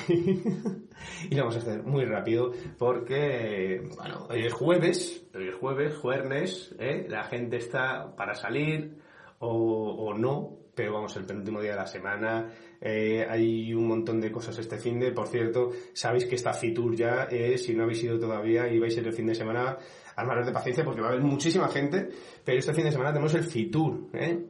y lo vamos a hacer muy rápido porque, bueno, hoy es jueves, hoy es jueves, jueves, ¿eh? La gente está para salir o, o no, pero vamos, el penúltimo día de la semana, eh, hay un montón de cosas este fin de, por cierto, sabéis que esta Fitur ya, eh, si no habéis ido todavía y vais a ir el fin de semana, armaros de paciencia porque va a haber muchísima gente, pero este fin de semana tenemos el Fitur, ¿eh?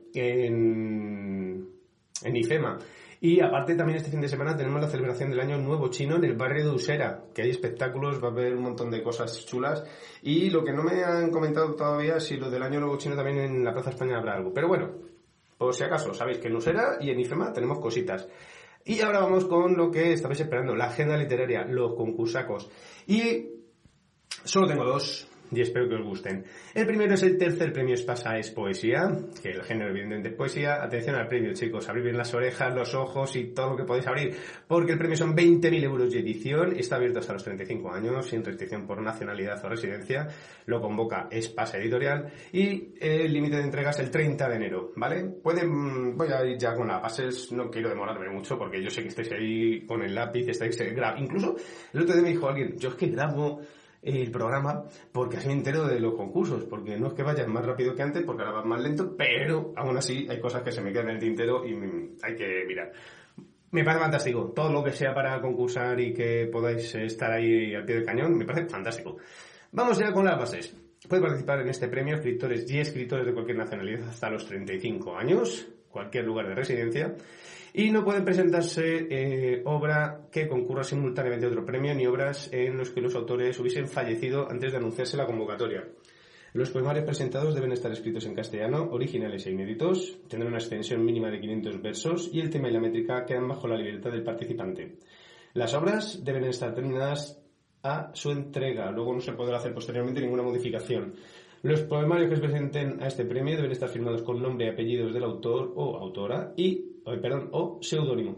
en, en IFEMA. Y aparte también este fin de semana tenemos la celebración del Año Nuevo Chino en el barrio de Usera, que hay espectáculos, va a haber un montón de cosas chulas. Y lo que no me han comentado todavía es si lo del Año Nuevo Chino también en la Plaza España habrá algo. Pero bueno, por si acaso, sabéis que en Usera y en IFEMA tenemos cositas. Y ahora vamos con lo que estabais esperando, la agenda literaria, los concursacos. Y solo tengo dos. Y espero que os gusten. El primero es el tercer premio Espasa es Poesía, que el género evidentemente es poesía. Atención al premio, chicos, abrid bien las orejas, los ojos y todo lo que podéis abrir, porque el premio son veinte mil euros de edición, está abierto hasta los treinta y cinco años, sin restricción por nacionalidad o residencia, lo convoca Espasa Editorial y el límite de entrega es el treinta de enero, ¿vale? Pueden, voy a ir ya con las bases, no quiero demorarme mucho porque yo sé que estáis ahí con el lápiz, estáis grabando, incluso el otro día me dijo alguien, yo es que grabo el programa porque así me entero de los concursos, porque no es que vayan más rápido que antes porque ahora van más lento, pero aún así hay cosas que se me quedan en el tintero y hay que mirar. Me parece fantástico, todo lo que sea para concursar y que podáis estar ahí al pie del cañón, me parece fantástico. Vamos ya con las bases. Pueden participar en este premio escritores y escritores de cualquier nacionalidad hasta los treinta y cinco años, cualquier lugar de residencia, y no pueden presentarse eh, obra que concurra simultáneamente a otro premio ni obras en los que los autores hubiesen fallecido antes de anunciarse la convocatoria. Los poemarios presentados deben estar escritos en castellano, originales e inéditos, tendrán una extensión mínima de quinientos versos y el tema y la métrica quedan bajo la libertad del participante. Las obras deben estar terminadas a su entrega, luego no se podrá hacer posteriormente ninguna modificación. Los poemarios que se presenten a este premio deben estar firmados con nombre y apellidos del autor o autora y, oh, perdón, o seudónimo,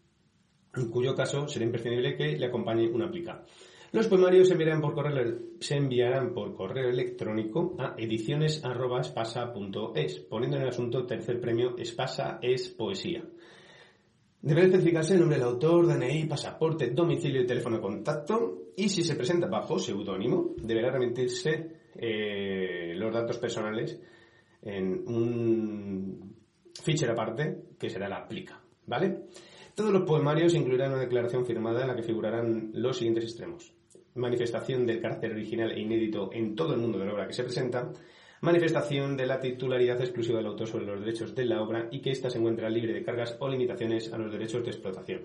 en cuyo caso será imprescindible que le acompañe una plica. Los poemarios se enviarán por correo, se enviarán por correo electrónico a ediciones arroba espasa punto es, poniendo en el asunto tercer premio Espasa es Poesía. Deberá especificarse el nombre del autor, D N I, pasaporte, domicilio y teléfono de contacto, y si se presenta bajo seudónimo, deberá remitirse eh, los datos personales en un ficher aparte, que será la plica, ¿vale? Todos los poemarios incluirán una declaración firmada en la que figurarán los siguientes extremos: manifestación del carácter original e inédito en todo el mundo de la obra que se presenta, manifestación de la titularidad exclusiva del autor sobre los derechos de la obra y que ésta se encuentra libre de cargas o limitaciones a los derechos de explotación.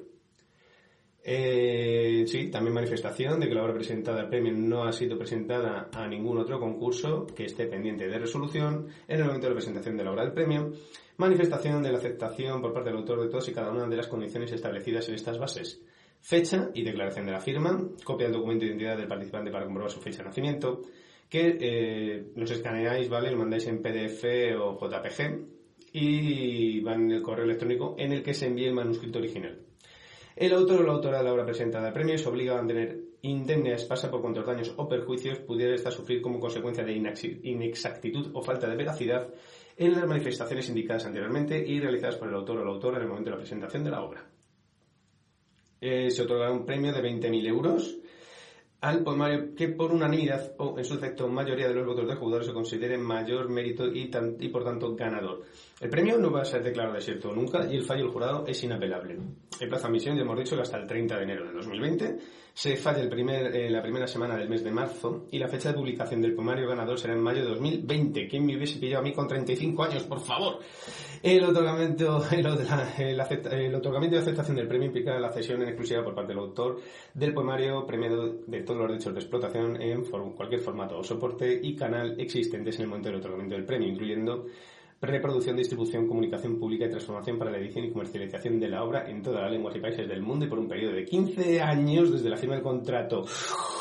Eh, sí, también manifestación de que la obra presentada al premio no ha sido presentada a ningún otro concurso que esté pendiente de resolución en el momento de la presentación de la obra del premio. Manifestación de la aceptación por parte del autor de todas y cada una de las condiciones establecidas en estas bases. Fecha y declaración de la firma. Copia del documento de identidad del participante para comprobar su fecha de nacimiento. Que eh, los escaneáis, ¿vale? Lo mandáis en P D F o J P G y van en el correo electrónico en el que se envíe el manuscrito original. El autor o la autora de la obra presentada al premio se obliga a mantener indemne a Espasa por cuantos daños o perjuicios pudiera esta sufrir como consecuencia de inexactitud o falta de veracidad en las manifestaciones indicadas anteriormente y realizadas por el autor o la autora en el momento de la presentación de la obra. Eh, se otorgará un premio de veinte mil euros al poemario que por unanimidad o en su defecto mayoría de los votos de jugadores se considere mayor mérito y, tan, y por tanto ganador. El premio no va a ser declarado desierto nunca y el fallo del jurado es inapelable. El plazo de admisión ya hemos dicho que hasta el treinta de enero de dos mil veinte se falla el primer, eh, la primera semana del mes de marzo y la fecha de publicación del poemario ganador será en mayo de dos mil veinte. ¿Quién me hubiese pillado a mí con treinta y cinco años, por favor? El otorgamiento, el, el, acepta, el otorgamiento y aceptación del premio implica la cesión en exclusiva por parte del autor del poemario premiado de todos los derechos de explotación en for, cualquier formato o soporte y canal existentes en el momento del otorgamiento del premio, incluyendo reproducción, distribución, comunicación pública y transformación para la edición y comercialización de la obra en todas las lenguas y países del mundo y por un periodo de quince años desde la firma del contrato.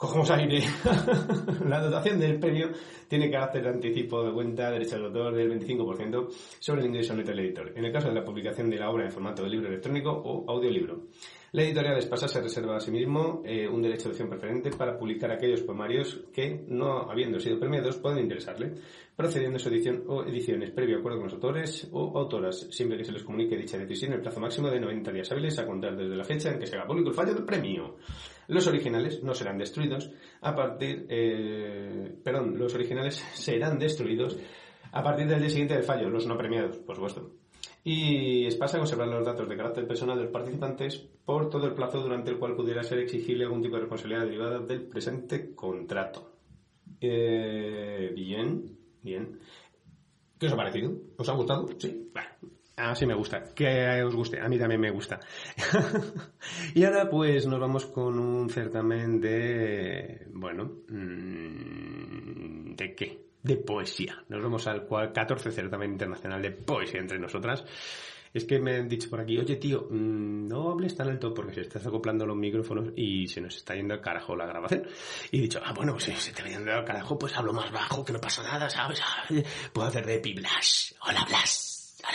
cogemos aire. La dotación del premio tiene carácter de anticipo de cuenta, derecho de autor del veinticinco por ciento sobre el ingreso neto del editor, en el caso de la publicación de la obra en formato de libro electrónico o audiolibro. La editorial Espasa se reserva a sí mismo eh, un derecho de opción preferente para publicar aquellos poemarios que, no habiendo sido premiados, pueden interesarle, procediendo a su edición o ediciones previo acuerdo con los autores o autoras, siempre que se les comunique dicha decisión en el plazo máximo de noventa días hábiles a contar desde la fecha en que se haga público el fallo del premio. Los originales no serán destruidos a partir... Eh, perdón, los originales serán destruidos a partir del día siguiente del fallo, los no premiados, por supuesto. Y Espasa conservar los datos de carácter personal de los participantes por todo el plazo durante el cual pudiera ser exigible algún tipo de responsabilidad derivada del presente contrato. Eh, bien, bien. ¿Qué os ha parecido? ¿Os ha gustado? Sí. Bueno, a sí me gusta. Que os guste. A mí también me gusta. Y ahora pues nos vamos con un certamen de... Bueno... ¿De qué? De poesía. Nos vamos al catorce certamen internacional de poesía entre nosotras. Es que me han dicho por aquí, oye tío, no hables tan alto porque se están acoplando los micrófonos y se nos está yendo al carajo la grabación. Y he dicho, ah bueno, pues si se te va yendo al carajo, pues hablo más bajo, que no pasa nada, ¿sabes? Puedo hacer de Pi Blas. Hola Blas. Hola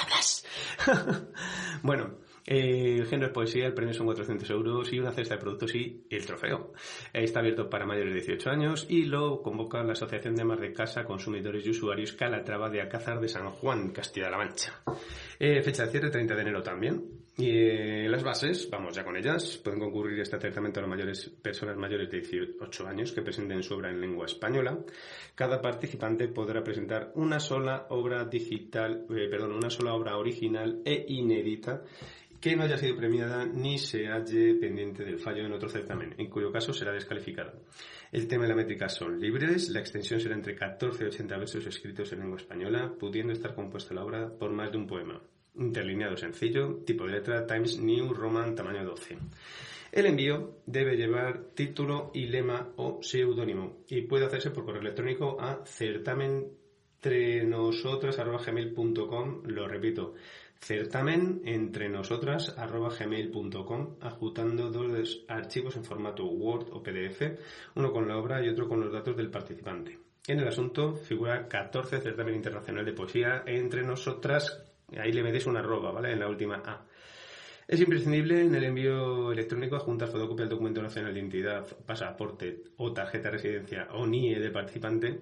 Blas. Bueno. Eh, el género es poesía, el premio son cuatrocientos euros y una cesta de productos y el trofeo. Eh, está abierto para mayores de dieciocho años y lo convoca la Asociación de Amas de Casa, Consumidores y Usuarios Calatrava de Alcázar de San Juan, Castilla-La Mancha. Eh, fecha de cierre treinta de enero también. Y eh, las bases, vamos ya con ellas. Pueden concurrir este tratamiento a las mayores, personas mayores de dieciocho años que presenten su obra en lengua española. Cada participante podrá presentar una sola obra digital, eh, perdón, una sola obra original e inédita que no haya sido premiada ni se halle pendiente del fallo en otro certamen, en cuyo caso será descalificada. El tema y la métrica son libres, la extensión será entre catorce y ochenta versos escritos en lengua española, pudiendo estar compuesta la obra por más de un poema. Interlineado sencillo, tipo de letra Times New Roman tamaño doce. El envío debe llevar título y lema o seudónimo y puede hacerse por correo electrónico a certamen entre nosotras arroba gmail punto com, lo repito, certamen entre nosotras arroba gmail punto com, adjuntando dos archivos en formato Word o P D F, uno con la obra y otro con los datos del participante. En el asunto figura catorce certamen internacional de poesía entre nosotras, ahí le metéis una arroba, ¿vale? En la última A. Es imprescindible en el envío electrónico adjuntar fotocopia del documento nacional de identidad, pasaporte o tarjeta de residencia o N I E del participante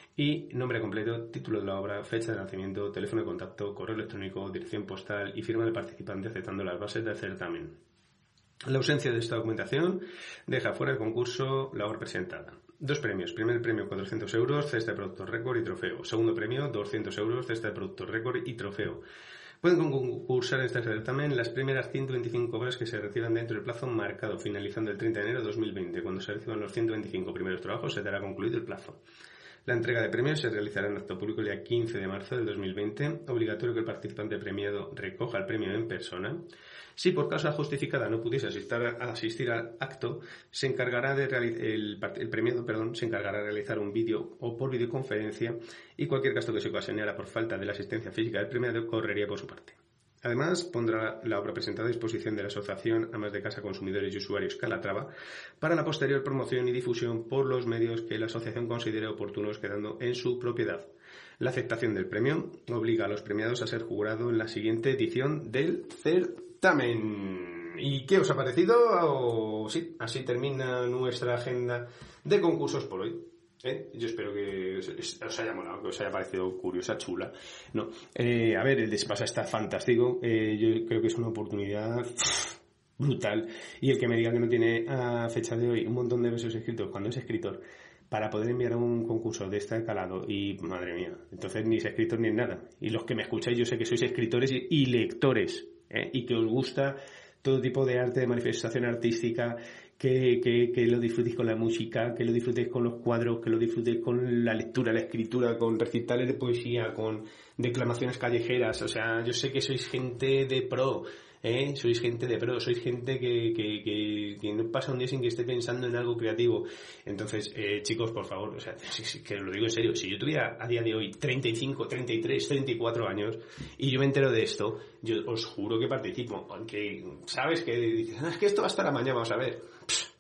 y nombre completo, título de la obra, fecha de nacimiento, teléfono de contacto, correo electrónico, dirección postal y firma del participante aceptando las bases del certamen. La ausencia de esta documentación deja fuera del concurso la obra presentada. Dos premios. Primer premio cuatrocientos euros, cesta de productos récord y trofeo. Segundo premio doscientos euros, cesta de productos récord y trofeo. Pueden concursar en este certamen las primeras ciento veinticinco obras que se reciban dentro del plazo marcado, finalizando el treinta de enero de dos mil veinte. Cuando se reciban los ciento veinticinco primeros trabajos, se dará concluido el plazo. La entrega de premios se realizará en acto público el día quince de marzo del dos mil veinte. Obligatorio que el participante premiado recoja el premio en persona. Si por causa justificada no pudiese asistir, a asistir al acto, se encargará de el, el premiado perdón, se encargará de realizar un vídeo o por videoconferencia y cualquier gasto que se ocasionara por falta de la asistencia física del premiado correría por su parte. Además, pondrá la obra presentada a disposición de la Asociación Amas de Casa, Consumidores y Usuarios Calatrava para la posterior promoción y difusión por los medios que la asociación considere oportunos quedando en su propiedad. La aceptación del premio obliga a los premiados a ser jurado en la siguiente edición del certamen. ¿Y qué os ha parecido? O, sí, así termina nuestra agenda de concursos por hoy. ¿Eh? Yo espero que os, os haya molado, que os haya parecido curiosa, chula. No, eh, a ver, el de Espasa está fantástico. Eh, yo creo que es una oportunidad pff, brutal. Y el que me diga que no tiene a fecha de hoy un montón de versos escritos cuando es escritor para poder enviar a un concurso de este calado, y madre mía, entonces ni es escritor ni nada. Y los que me escucháis, yo sé que sois escritores y, y lectores, ¿eh? Y que os gusta todo tipo de arte, de manifestación artística, que, que, que lo disfrutéis con la música, que lo disfrutéis con los cuadros, que lo disfrutéis con la lectura, la escritura, con recitales de poesía, con declamaciones callejeras. O sea, yo sé que sois gente de pro, ¿eh? Sois gente de pro, sois gente que, que, que, que no pasa un día sin que esté pensando en algo creativo. Entonces, eh, chicos, por favor, o sea, que os lo digo en serio, si yo tuviera a día de hoy treinta y cinco, treinta y tres, treinta y cuatro años y yo me entero de esto, yo os juro que participo. Aunque, ¿sabes? Que dices, ah, es que esto va a estar a mañana, vamos a ver.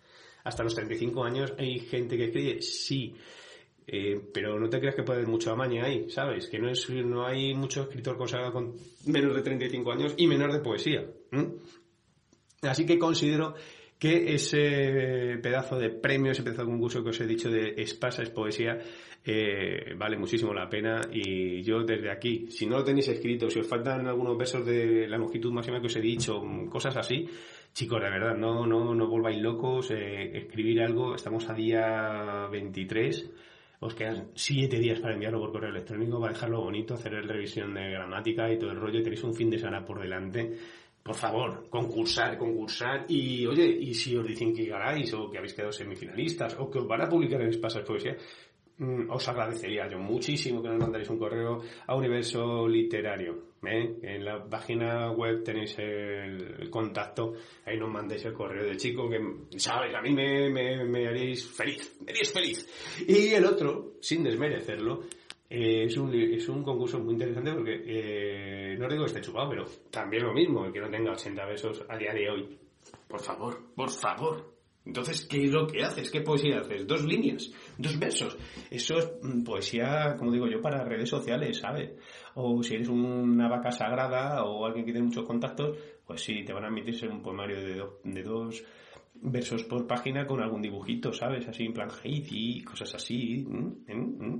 hasta los treinta y cinco años hay gente que escribe, sí, eh, pero no te creas que puede haber mucha maña ahí, ¿sabes? Que no es no hay mucho escritor consagrado con menos de treinta y cinco años y menor de poesía. ¿eh? Así que considero que ese pedazo de premio, ese pedazo de concurso que os he dicho de Espasa es poesía, eh, vale muchísimo la pena. Y yo desde aquí, si no lo tenéis escrito, si os faltan algunos versos de la longitud máxima que os he dicho, cosas así, chicos, de verdad, no no no volváis locos, eh, escribir algo. Estamos a día veintitrés, os quedan siete días para enviarlo por correo electrónico, para dejarlo bonito, hacer la revisión de gramática y todo el rollo. Tenéis un fin de semana por delante. Por favor, concursar, concursar. Y, oye, y si os dicen que ganáis o que habéis quedado semifinalistas o que os van a publicar en Espasa es poesía, mmm, os agradecería yo muchísimo que nos mandaréis un correo a Universo Literario. ¿eh? En la página web tenéis el, el contacto, ahí nos mandéis el correo de chico que, sabes, a mí me, me, me haréis feliz, me haréis feliz. Y el otro, sin desmerecerlo, Eh, es un es un concurso muy interesante porque eh, no digo que esté chupado, pero también lo mismo, el que no tenga ochenta versos a día de hoy. Por favor, por favor. Entonces, ¿qué es lo que haces? ¿Qué poesía haces? Dos líneas, dos versos. Eso es poesía, como digo yo, para redes sociales, ¿sabes? O si eres una vaca sagrada o alguien que tiene muchos contactos, pues sí, te van a admitir ser un poemario de, do, de dos versos por página con algún dibujito, ¿sabes? Así en plan Heidi, cosas así. ¿Mm? ¿Mm?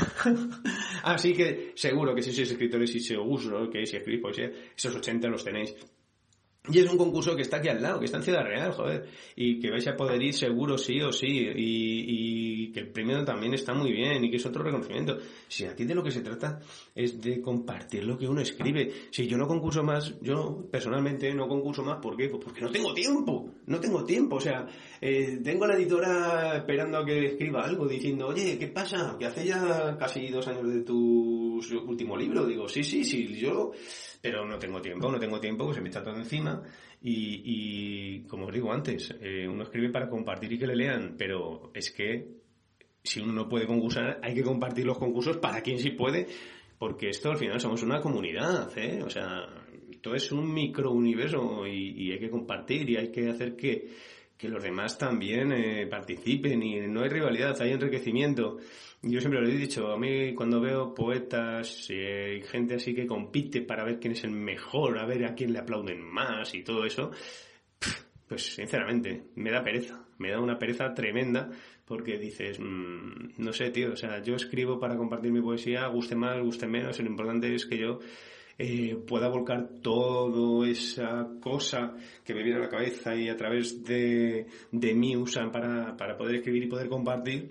Así que seguro que si sois escritores y si os gusta, ¿no? Que si escribís poesía, esos ochenta los tenéis. Y es un concurso que está aquí al lado, que está en Ciudad Real, joder, y que vais a poder ir seguro sí o sí, y, y que el premio también está muy bien, y que es otro reconocimiento. Si aquí de lo que se trata es de compartir lo que uno escribe. Si yo no concurso más, yo personalmente no concurso más, ¿por qué? Pues porque no tengo tiempo, no tengo tiempo, o sea, eh, tengo a la editora esperando a que escriba algo, diciendo, oye, ¿qué pasa? Que hace ya casi dos años de tu último libro. Digo, sí, sí, sí, yo... Pero no tengo tiempo, no tengo tiempo, pues se me está todo encima y, y como os digo antes, eh, uno escribe para compartir y que le lean, pero es que si uno no puede concursar, hay que compartir los concursos para quien sí puede, porque esto al final somos una comunidad, ¿eh? O sea, todo es un microuniverso y, y hay que compartir y hay que hacer que, que los demás también eh, participen y no hay rivalidad, hay enriquecimiento. Yo siempre lo he dicho, a mí cuando veo poetas y eh, gente así que compite para ver quién es el mejor, a ver a quién le aplauden más y todo eso, pues sinceramente me da pereza, me da una pereza tremenda porque dices, mmm, no sé tío, o sea, yo escribo para compartir mi poesía, guste más, guste menos, y lo importante es que yo eh, pueda volcar toda esa cosa que me viene a la cabeza y a través de, de mí usan para, para poder escribir y poder compartir.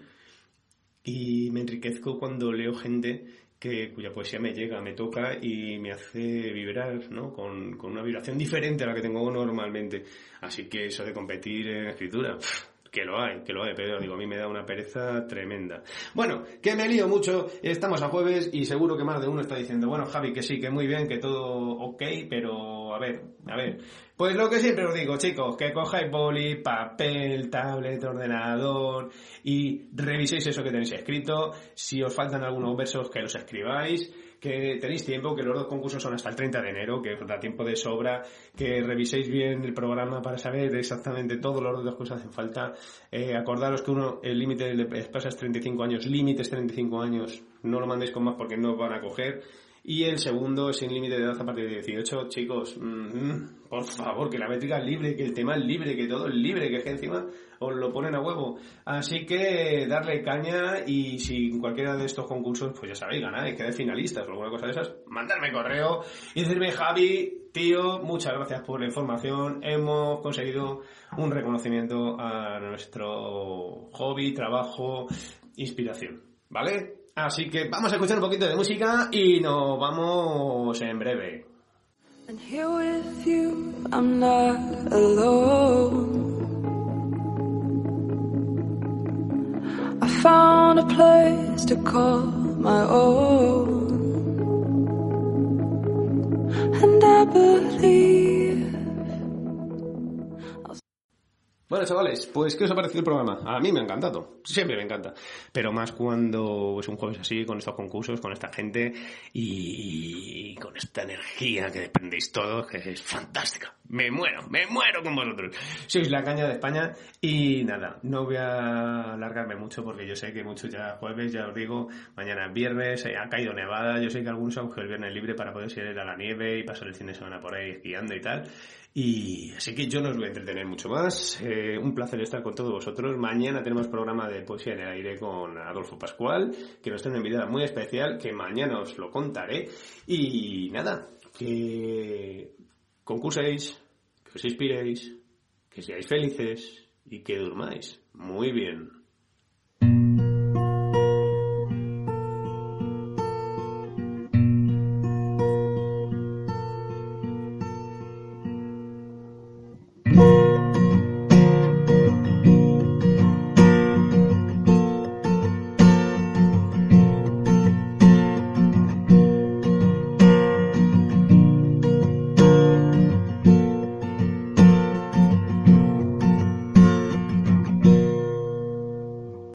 Y me enriquezco cuando leo gente que cuya poesía me llega, me toca y me hace vibrar, ¿no? Con, con una vibración diferente a la que tengo normalmente. Así que eso de competir en escritura, pff, que lo hay, que lo hay, pero digo, a mí me da una pereza tremenda. Bueno, que me lío mucho, estamos a jueves y seguro que más de uno está diciendo, bueno, Javi, que sí, que muy bien, que todo ok, pero a ver, a ver. Pues lo que siempre os digo, chicos, que cojáis boli, papel, tablet, ordenador y reviséis eso que tenéis escrito. Si os faltan algunos versos, que los escribáis, que tenéis tiempo, que los dos concursos son hasta el treinta de enero, que os da tiempo de sobra, que reviséis bien el programa para saber exactamente todos los dos que os hacen falta. Eh, acordaros que uno, el límite de Espasa es treinta y cinco años, límite es treinta y cinco años, no lo mandéis con más porque no os van a coger. Y el segundo es sin límite de edad a partir de dieciocho. Chicos, mmm, por favor, que la métrica es libre, que el tema es libre, que todo es libre, que es que encima os lo ponen a huevo. Así que darle caña y si en cualquiera de estos concursos, pues ya sabéis, ganáis, quedáis finalistas o alguna cosa de esas, mandarme correo y decirme, Javi, tío, muchas gracias por la información, hemos conseguido un reconocimiento a nuestro hobby, trabajo, inspiración, ¿vale? Así que vamos a escuchar un poquito de música y nos vamos en breve. And here with you, I'm not alone. I found a place to call my own. And I believe. Bueno, chavales, pues ¿qué os ha parecido el programa? A mí me ha encantado, siempre me encanta. Pero más cuando es un jueves así, con estos concursos, con esta gente y, y con esta energía que dependéis todos, que es fantástica. Me muero, me muero con vosotros. Sois la caña de España y nada, no voy a alargarme mucho porque yo sé que muchos ya jueves, ya os digo, mañana es viernes, ha caído nevada, yo sé que algunos han cogido el viernes libre para poder ir a la nieve y pasar el fin de semana por ahí esquiando y tal. Y así que yo no os voy a entretener mucho más. Eh, un placer estar con todos vosotros. Mañana tenemos programa de Poesía en el Aire con Adolfo Pascual, que nos tiene una invitada muy especial, que mañana os lo contaré. Y nada, que concurséis, que os inspiréis, que seáis felices y que durmáis muy bien.